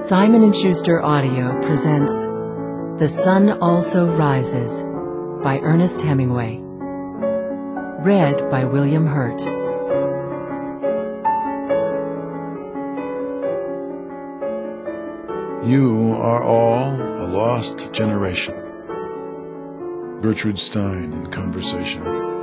Simon & Schuster Audio presents The Sun Also Rises by Ernest Hemingway. Read by William Hurt. You are all a lost generation. Gertrude Stein in Conversation.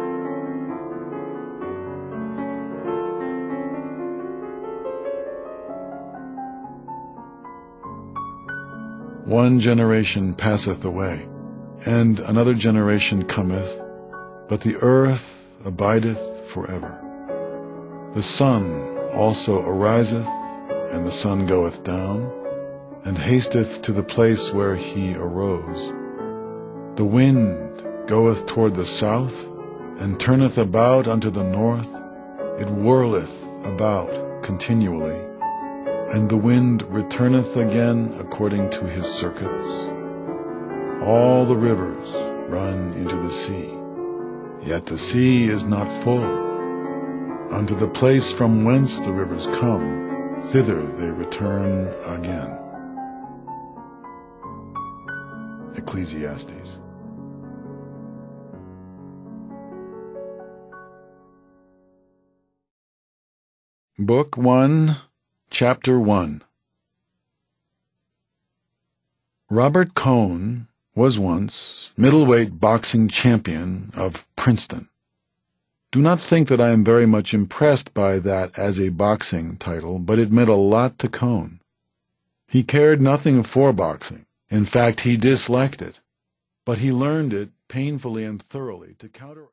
One generation passeth away, and another generation cometh, but the earth abideth forever. The sun also ariseth, and the sun goeth down, and hasteth to the place where he arose. The wind goeth toward the south, and turneth about unto the north. It whirleth about continually, and the wind returneth again according to his circuits. All the rivers run into the sea, yet the sea is not full. Unto the place from whence the rivers come, thither they return again. Ecclesiastes. Book 1, Chapter 1. Robert Cohn was once middleweight boxing champion of Princeton. Do not think that I am very much impressed by that as a boxing title, but it meant a lot to Cohn. He cared nothing for boxing. In fact, he disliked it, but he learned it painfully and thoroughly to counter